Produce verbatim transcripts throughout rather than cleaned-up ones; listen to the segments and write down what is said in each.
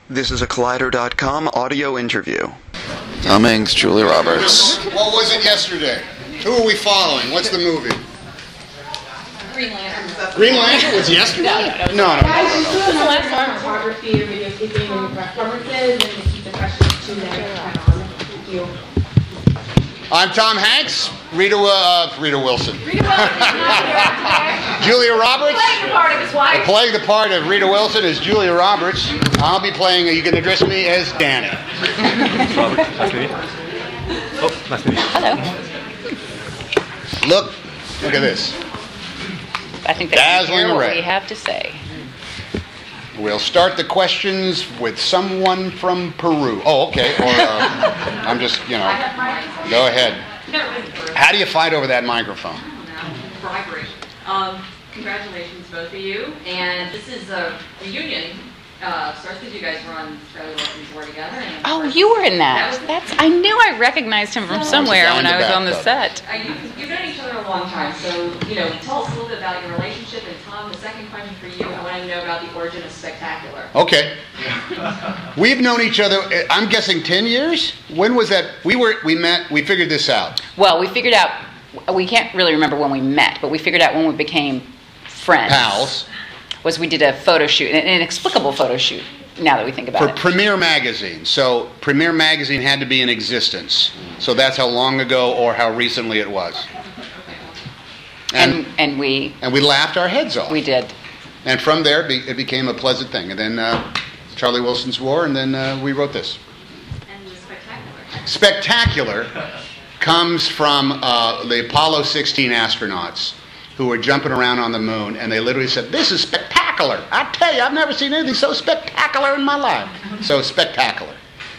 This is a Collider dot com audio interview. Tom Hanks, Julia Roberts. What was it yesterday? Who are we following? What's the movie? Green Lantern. Green Lantern was yesterday? No, no, no. Guys, you still have the last one. Photography or videotaping and performances, and to keep the questions to that. Thank you. I'm Tom Hanks. Rita, uh, Rita Wilson. Rita Wilson is not here today. Julia Roberts. Playing the part of his wife. Playing the part of Rita Wilson is Julia Roberts. I'll be playing, you can address me as Danny. Robert, nice to meet you. Oh, nice to meet you. Hello. Look, look at this. I think that's Dazzling what array. we have to say. We'll start the questions with someone from Peru. Oh, okay. Or uh, I'm just, you know, go ahead. How do you fight over that microphone? Bribery. Um, congratulations, both of you. And this is a reunion. Uh, starts because you guys were on Fairly Wilson's War together. And Oh, you were in that. That was- That's. I knew I recognized him from somewhere down when the I was on the bathtub. set. Uh, you, you've known each other a long time, so, you know, tell us a little bit about your relationship. And Tom, the second question for you, I want to know about the origin of Spectacular. Okay. We've known each other, I'm guessing ten years? When was that? We were, we met, we figured this out. Well, we figured out. We can't really remember when we met, but we figured out when we became friends. Pals. Was we did a photo shoot, an inexplicable photo shoot. Now that we think about For it. Premiere Magazine. So Premiere Magazine had to be in existence. So that's how long ago or how recently it was. And And, and we and we laughed our heads off. we did. And from there, it be- it became a pleasant thing. And then uh, Charlie Wilson's War, and then uh, we wrote this. And the Spectacular. Spectacular comes from uh, the Apollo sixteen astronauts who were jumping around on the moon, and they literally said, "This is spectacular. I tell you, I've never seen anything so spectacular in my life." So spectacular.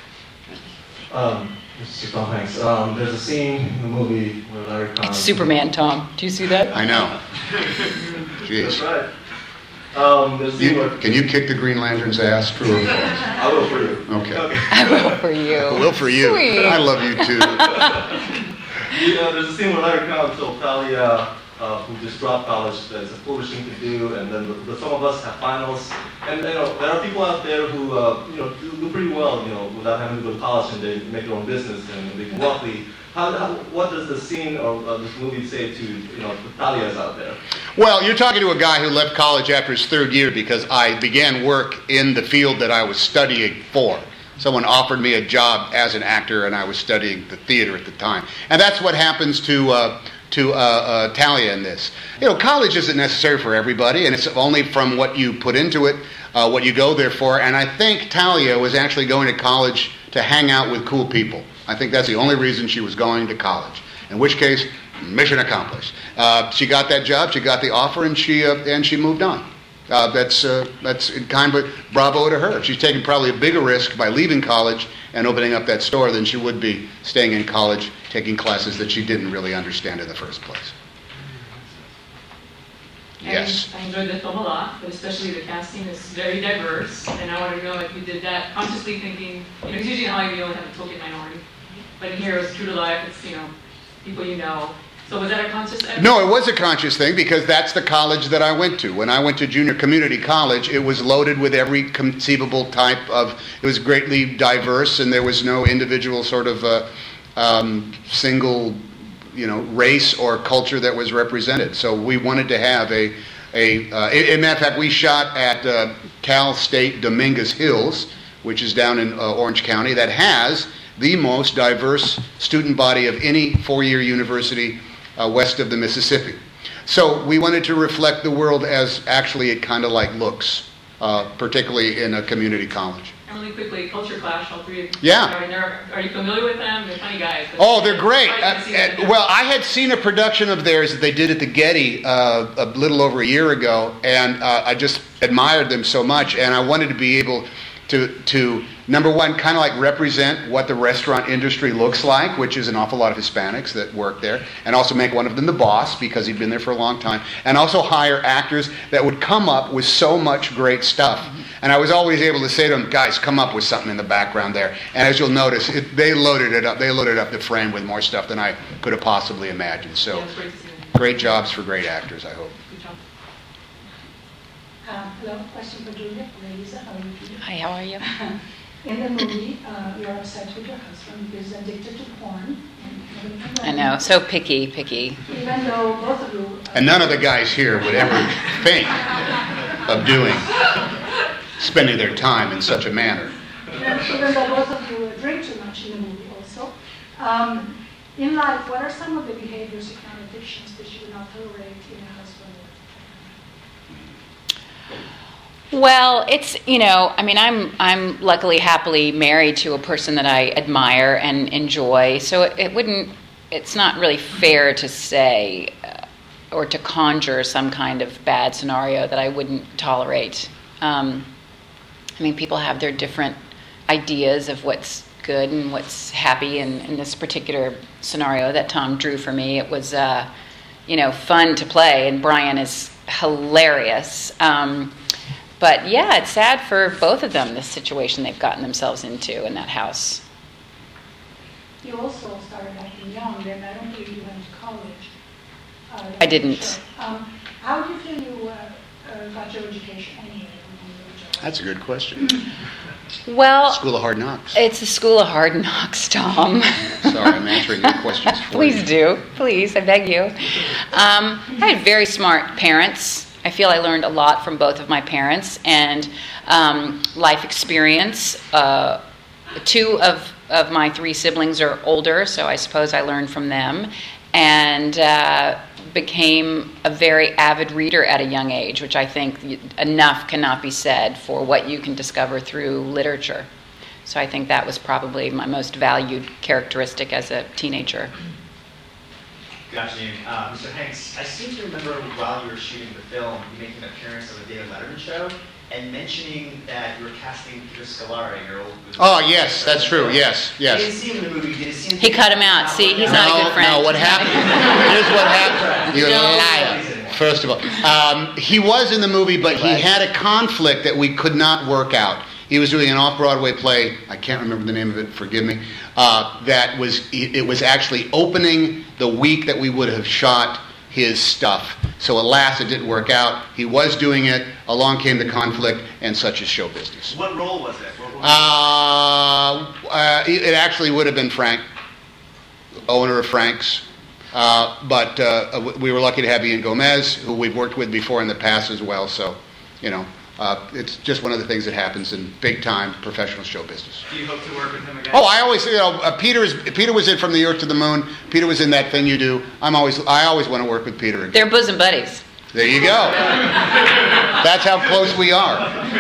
Um, this is Tom Hanks. Um, there's a scene in the movie where Larry Conn... It's Superman, Tom. Do you see that? I know. That's Jeez. right. Um, there's a scene You, where... can you kick the Green Lantern's ass? True or false? I will for you. Okay. I will for you. I will for you. Sweet. I love you too. You know, there's a scene where Larry Conn told Talia, uh, who just dropped college, that it's a foolish thing to do, and then the, the, some of us have finals. And you know, there are people out there who uh, you know do, do pretty well, you know, without having to go to college, and they make their own business and they become wealthy. How, how, what does the scene or uh, this movie say to you know the Talias out there? Well, you're talking to a guy who left college after his third year because I began work in the field that I was studying for. Someone offered me a job as an actor, and I was studying the theater at the time. And that's what happens to uh, to uh, uh, Talia in this. You know, college isn't necessary for everybody, and it's only from what you put into it, uh, what you go there for. And I think Talia was actually going to college to hang out with cool people. I think that's the only reason she was going to college. In which case, mission accomplished. Uh, she got that job, she got the offer, and she uh, and she moved on. Uh, that's uh, that's kind of bravo to her. She's taking probably a bigger risk by leaving college and opening up that store than she would be staying in college, taking classes that she didn't really understand in the first place. Yes. I enjoyed the film a lot, but especially the casting is very diverse. And I wanted to know if you did that consciously thinking, you know, 'cause usually in Hollywood you only have a token minority. But in here it's true to life, it's, you know, people you know. So was that a conscious effort? No, it was a conscious thing because that's the college that I went to. When I went to junior community college, it was loaded with every conceivable type of, it was greatly diverse, and there was no individual sort of uh, um, single, you know, race or culture that was represented. So we wanted to have a, a uh, in matter of fact, we shot at uh, Cal State Dominguez Hills, which is down in uh, Orange County, that has the most diverse student body of any four-year university Uh, west of the Mississippi. So we wanted to reflect the world as actually it kind of like looks, uh, particularly in a community college. And really quickly, Culture Clash, all three of you. Yeah. I mean, they're, are you familiar with them? They're funny guys. but- Oh, they're great. I Uh, can see that, uh, yeah. well, I had seen a production of theirs that they did at the Getty uh, a little over a year ago, and uh, I just admired them so much, and I wanted to be able to, to number one, kind of like represent what the restaurant industry looks like, which is an awful lot of Hispanics that work there, and also make one of them the boss because he'd been there for a long time, and also hire actors that would come up with so much great stuff. And I was always able to say to them, guys, come up with something in the background there. And as you'll notice, it, they loaded it up. They loaded up the frame with more stuff than I could have possibly imagined. So Yeah, it's great to see them. great jobs for great actors, I hope. Good job. Um, hello, question for Julia. Lisa, how are you doing? I Hi, how are you? In the movie, uh, you're upset with your husband because he's addicted to porn. And I know, so picky, picky. Even though both of you... Uh, And none of the guys here would ever think of doing, spending their time in such a manner. Even though both of you drink too much in the movie also. Um, in life, what are some of the behaviors, if not addictions, that you would not tolerate in a husband? Well, it's, you know, I mean, I'm I'm luckily happily married to a person that I admire and enjoy, so it, it wouldn't, it's not really fair to say uh, or to conjure some kind of bad scenario that I wouldn't tolerate. Um, I mean, people have their different ideas of what's good and what's happy, and in this particular scenario that Tom drew for me, it was, uh, you know, fun to play, and Brian is hilarious. Um, But yeah, it's sad for both of them, this situation they've gotten themselves into in that house. You also started acting young, and I don't believe you went to college. Uh, I didn't. Sure. Um, how do you feel you uh, uh, got your education anyway? When you were a child? That's a good question. Well, School of Hard Knocks. it's a school of hard knocks, Tom. Sorry, I'm answering your questions for Please you. do. Please, I beg you. Um, I had very smart parents. I feel I learned a lot from both of my parents, and um, life experience. Uh, two of, of my three siblings are older, so I suppose I learned from them, and uh, became a very avid reader at a young age, which I think enough cannot be said for what you can discover through literature. So I think that was probably my most valued characteristic as a teenager. Good afternoon. Uh, Mister Hanks, I seem to remember while you were shooting the film, you making an appearance on the David Letterman show and mentioning that you were casting Peter Scolari, your old movie. Oh, yes, that's true. Yes, yes. I didn't see him in the movie. Did you see him? He cut him out. See, he's not a good friend. No, what happened? Here's what happened. You're a liar. First of all, um, he was in the movie, but he had a conflict that we could not work out. He was doing an off-Broadway play. I can't remember the name of it. Forgive me. Uh, that was it was actually opening the week that we would have shot his stuff. So alas, it didn't work out. He was doing it. Along came the conflict, and such is show business. What role was it? What role Uh, uh, it actually would have been Frank, owner of Frank's. Uh, but uh, we were lucky to have Ian Gomez, who we've worked with before in the past as well. So, you know, uh, it's just one of the things that happens in big-time professional show business. Do you hope to work with him again? Oh, I always, you know, uh, Peter is Peter was in From the Earth to the Moon. Peter was in That Thing You Do. I'm always, I always want to work with Peter again. They're bosom buddies. There you go. That's how close we are.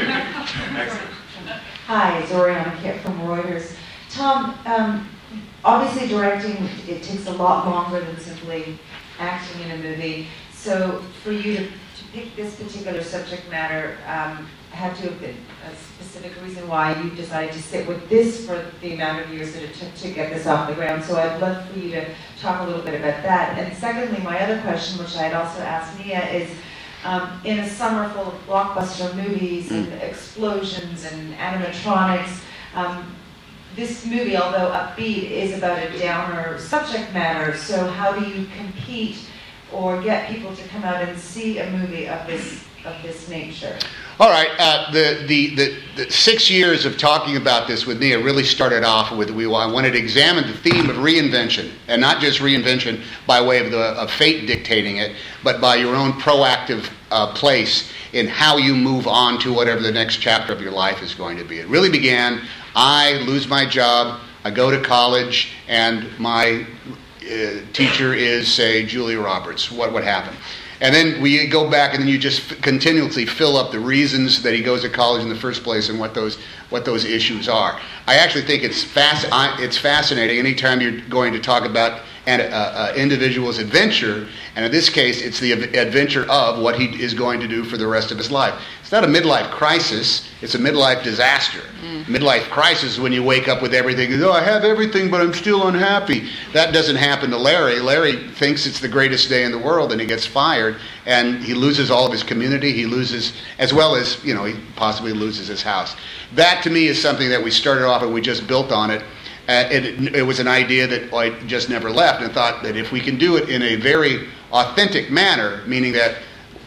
Hi, it's Oriana Kit from Reuters. Tom, um, obviously directing, it takes a lot longer than simply acting in a movie. So for you to, to pick this particular subject matter, um, had to have been a specific reason why you decided to sit with this for the amount of years that it took to get this off the ground. So I'd love for you to talk a little bit about that. And secondly, my other question, which I had also asked Mia, is um, in a summer full of blockbuster movies and explosions and animatronics, um, this movie, although upbeat, is about a downer subject matter. So how do you compete or get people to come out and see a movie of this of this nature? All right, uh, the, the, the, the six years of talking about this with Nia really started off with we I wanted to examine the theme of reinvention, and not just reinvention by way of the of fate dictating it, but by your own proactive uh, place in how you move on to whatever the next chapter of your life is going to be. It really began, I lose my job, I go to college, and my uh, teacher is, say, Julia Roberts. What would happen? And then we go back, and then you just f- continuously fill up the reasons that he goes to college in the first place and what those what those issues are. I actually think it's fasc- I, it's fascinating anytime you're going to talk about an uh, uh, individual's adventure, and in this case, it's the av- adventure of what he is going to do for the rest of his life. It's not a midlife crisis, it's a midlife disaster. Mm. Midlife crisis is when you wake up with everything, oh, I have everything, but I'm still unhappy. That doesn't happen to Larry. Larry thinks it's the greatest day in the world, and he gets fired, and he loses all of his community, he loses, as well as, you know, he possibly loses his house. That, to me, is something that we started off and we just built on it. Uh, it, it was an idea that I just never left, and thought that if we can do it in a very authentic manner, meaning that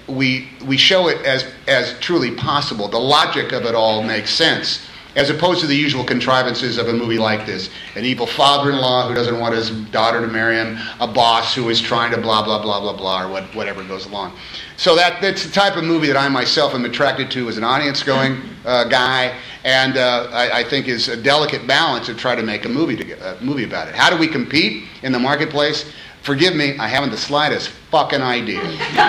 we we show it as as truly possible. The logic of it all makes sense, as opposed to the usual contrivances of a movie like this. An evil father-in-law who doesn't want his daughter to marry him, a boss who is trying to blah, blah, blah, blah, blah, or what, whatever goes along. So that that's the type of movie that I myself am attracted to as an audience-going uh, guy, and uh, I, I think is a delicate balance to try to make a movie, to, a movie about it. How do we compete in the marketplace? Forgive me, I haven't the slightest fucking idea.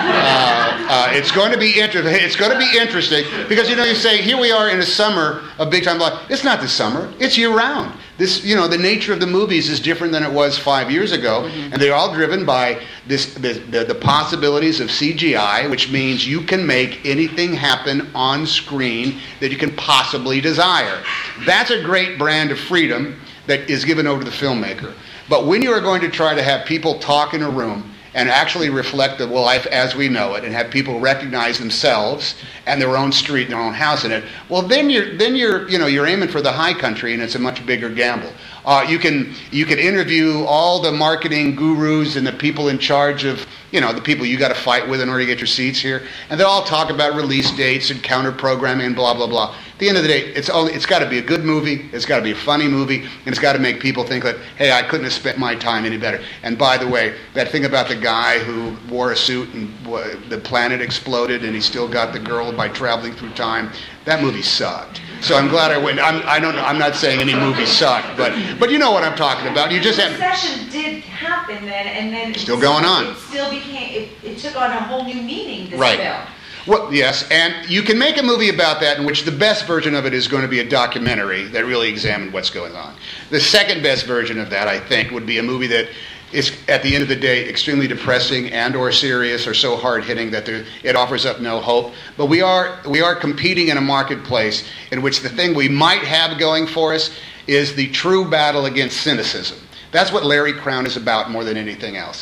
Uh, uh, it's going to be interesting. It's going to be interesting because, you know, you say, here we are in a summer of big time life. It's not the summer. It's year round. This, you know, the nature of the movies is different than it was five years ago, mm-hmm. and they're all driven by this the, the, the possibilities of C G I, which means you can make anything happen on screen that you can possibly desire. That's a great brand of freedom that is given over to the filmmaker. But when you are going to try to have people talk in a room and actually reflect the life as we know it, and have people recognize themselves and their own street and their own house in it, well, then you're then you're you know you're aiming for the high country, and it's a much bigger gamble. Uh, you can you can interview all the marketing gurus and the people in charge of you know the people you got to fight with in order to get your seats here, and they'll all talk about release dates and counter programming and blah blah blah. At the end of the day, it's only, it's got to be a good movie, it's got to be a funny movie, and it's got to make people think that, hey, I couldn't have spent my time any better. And by the way, that thing about the guy who wore a suit and uh, the planet exploded and he still got the girl by traveling through time, that movie sucked. So I'm glad I went. I'm, I don't know. I'm not saying any movie sucked, but but you know what I'm talking about. You just the have. Recession did happen then, and then Still going on. It still became. It, it took on a whole new meaning. This Right. film. Well, yes, and you can make a movie about that in which the best version of it is going to be a documentary that really examined what's going on. The second best version of that, I think, would be a movie that is, at the end of the day, extremely depressing and or serious or so hard-hitting that there, it offers up no hope. But we are we are competing in a marketplace in which the thing we might have going for us is the true battle against cynicism. That's what Larry Crowne is about more than anything else.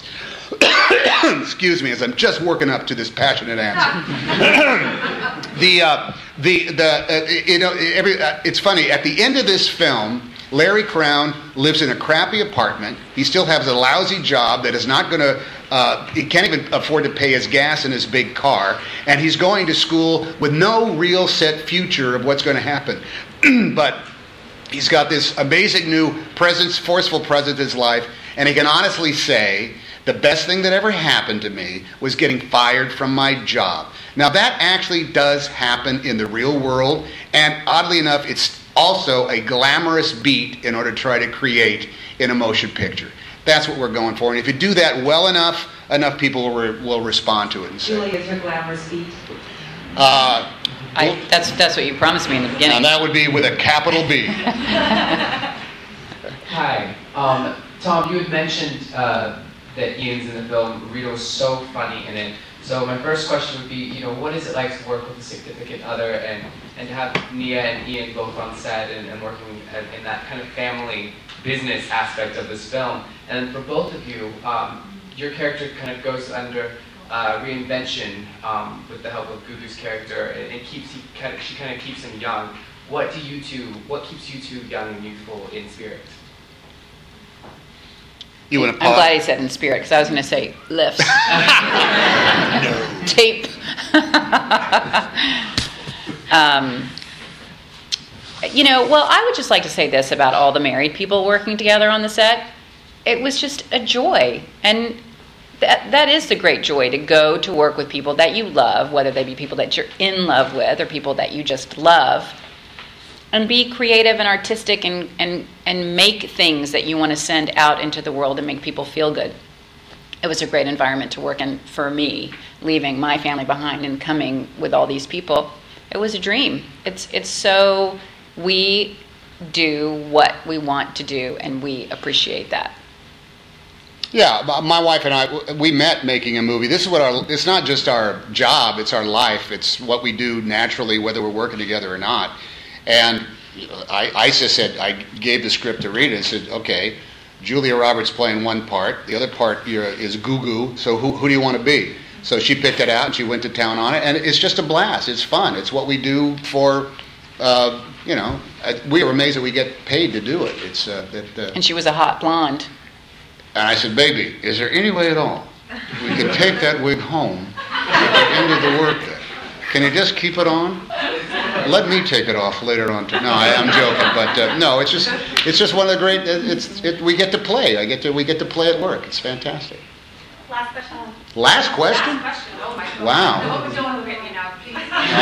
Excuse me, as I'm just working up to this passionate answer. the uh, the the uh, you know every uh, it's funny at the end of this film, Larry Crowne lives in a crappy apartment. He still has a lousy job that is not going to. Uh, he can't even afford to pay his gas in his big car, and he's going to school with no real set future of what's going to happen. But he's got this amazing new presence, forceful presence in his life, and he can honestly say, the best thing that ever happened to me was getting fired from my job. Now that actually does happen in the real world, and oddly enough, it's also a glamorous beat in order to try to create in a motion picture. That's what we're going for, and if you do that well enough, enough people will, re- will respond to it and say, Julie, is her glamorous beat? Uh, I, that's that's what you promised me in the beginning. and that would be with a capital B. Hi. Um, Tom, you had mentioned uh, that Ian's in the film. Rita was so funny in it. So my first question would be, you know, what is it like to work with a significant other and, and to have Nia and Ian both on set and, and working in that kind of family business aspect of this film? And for both of you, um, your character kind of goes under uh, reinvention um, with the help of Gugu's character, and it keeps he kind of, she kind of keeps him young. What do you two? What keeps you two young and youthful in spirit? You want to I'm pause? glad he said in spirit, because I was going to say lifts. Tape. um, you know, well, I would just like to say this about all the married people working together on the set. It was just a joy. And that that is the great joy, to go to work with people that you love, whether they be people that you're in love with or people that you just love, and be creative and artistic and, and, and make things that you want to send out into the world and make people feel good. It was a great environment to work in for me, leaving my family behind and coming with all these people. It was a dream. It's it's so we do what we want to do, and we appreciate that. Yeah, my wife and I, we met making a movie. This is what our, it's not just our job, it's our life. It's what we do naturally, whether we're working together or not. And I, Isa said, I gave the script to Rita and said, okay, Julia Roberts playing one part, the other part is Gugu, so who, who do you want to be? So she picked it out and she went to town on it, and it's just a blast. It's fun. It's what we do for, uh, you know, we were amazed that we get paid to do it. It's uh, that. Uh, and she was a hot blonde. And I said, baby, is there any way at all we could take that wig home End of the work day. Can you just keep it on? Let me take it off later on. Too. No, I, I'm joking, but uh, no, it's just it's just one of the great. It's it, we get to play. I get to we get to play at work. It's fantastic. Last question. Last question? Last question. Oh my God. Wow. I hope you don't look at me now, please.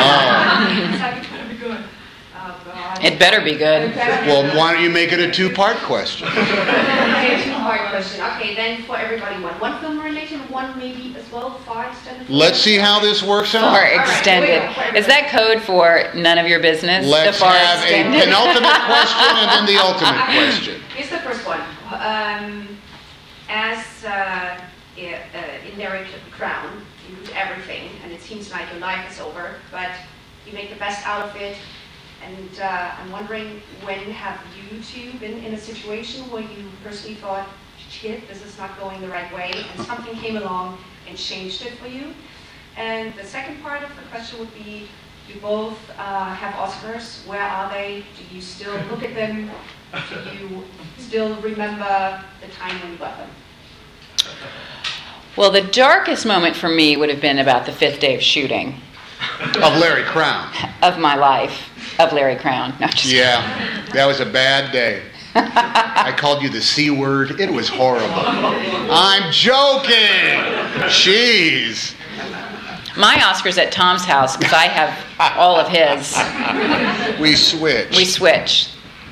Oh. It's gonna be good. Oh God. It better be good. Well, why don't you make it a two-part question? Okay, two-part question. Okay, then for everybody, one. One film related, one maybe as well, far extended. Let's see how this works out. Far extended. Is that code for none of your business? Let's the far have extended? a penultimate question and then the ultimate question. Here's the first one. Um, as uh, in Derek Crown, you do everything, and it seems like your life is over, but you make the best out of it. And uh, I'm wondering, when have you two been in a situation where you personally thought, shit, this is not going the right way, and something came along and changed it for you? And the second part of the question would be, you both uh, have Oscars. Where are they? Do you still look at them? Do you still remember the time when you got them? Well, the darkest moment for me would have been about the fifth day of shooting. Of Larry Crown. Of my life. Of Larry Crown. No, just Yeah, that was a bad day. I called you the C word. It was horrible. I'm joking. Jeez. My Oscar's at Tom's house because I have all of his. We switch. We switch.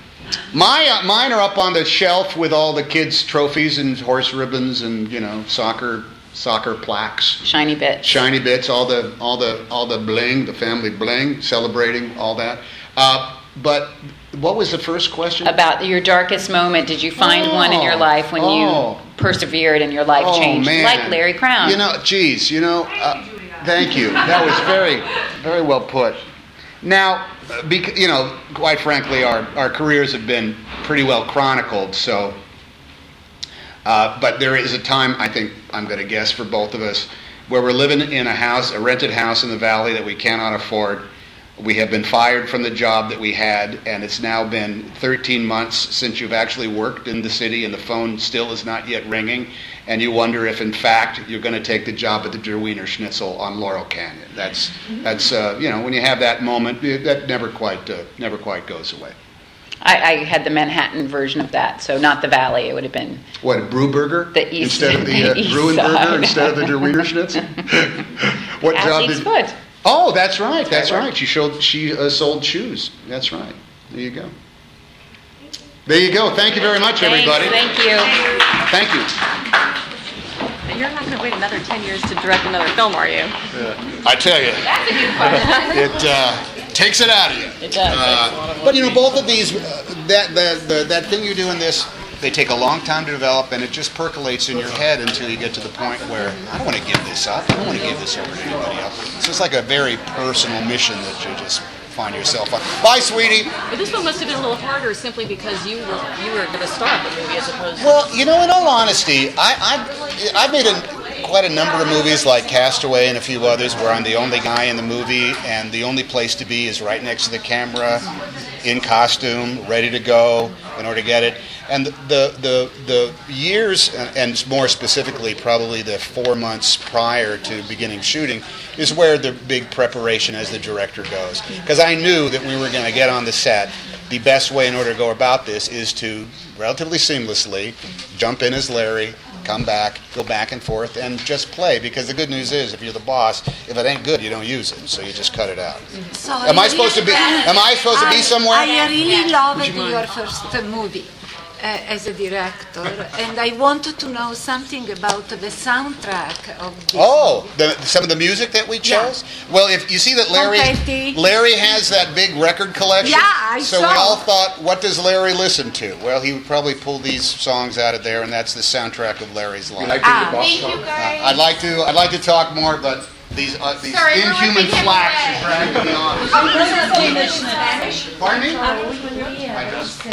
My uh, mine are up on the shelf with all the kids' trophies and horse ribbons and you know soccer soccer plaques, shiny bits, shiny bits, all the all the all the bling, the family bling, celebrating all that. Uh, but what was the first question? About your darkest moment. Did you find oh, one in your life when oh. you persevered and your life oh, changed, man. like Larry Crown? You know, geez, you know, uh, thank you. That was very, very well put. Now, bec- you know, quite frankly, our, our careers have been pretty well chronicled, so, uh, but there is a time, I think, I'm going to guess for both of us, where we're living in a house, a rented house in the valley that we cannot afford. We have been fired from the job that we had, and it's now been thirteen months since you've actually worked in the city, and the phone still is not yet ringing, and you wonder if, in fact, you're going to take the job at the Der Wiener Schnitzel on Laurel Canyon. That's, that's uh, you know, when you have that moment, that never quite, uh, never quite goes away. I, I had the Manhattan version of that, so not the Valley. It would have been what, a Brewburger? The east, instead of the uh, east Bruin side. Burger instead of the Der Wiener Schnitzel. What job Athlete's did? Foot. Oh, that's right. That's right. She showed. She uh, sold shoes. That's right. There you go. There you go. Thank you very much, Thanks, everybody. Thank you. Thank you. You're not going to wait another ten years to direct another film, are you? Yeah. I tell you, That's a good question. it uh, takes it out of you. It does. Uh, but you know, both of these, uh, that the, the that thing you do in this, they take a long time to develop, and it just percolates in your head until you get to the point where I don't want to give this up. I don't want to give this over to anybody else. So it's like a very personal mission that you just find yourself on. Bye, sweetie. But this one must have been a little harder simply because you were you were going to start the movie as opposed to... Well, you know, in all honesty, I, I've, I've made a, quite a number of movies like Castaway and a few others where I'm the only guy in the movie and the only place to be is right next to the camera, in costume, ready to go in order to get it. And the the the years, and more specifically probably the four months prior to beginning shooting, is where the big preparation as the director goes. Because I knew that we were going to get on the set. The best way in order to go about this is to relatively seamlessly jump in as Larry, come back, go back and forth, and just play. Because the good news is, if you're the boss, if it ain't good, you don't use it. So you just cut it out. So am I supposed to be? Am I supposed to be somewhere? I really loved your first movie. Uh, as a director, and I wanted to know something about the soundtrack of this. Oh, the, some of the music that we chose? Yeah. Well, if you see that Larry Confetti. Larry has that big record collection. Yeah, I so saw. we all thought, what does Larry listen to? Well, he would probably pull these songs out of there, and that's the soundtrack of Larry's life. Like ah, thank you guys. Uh, I'd like to I'd like to talk more, but these uh, these Sorry, inhuman flax are dragging me on. Pardon me? I just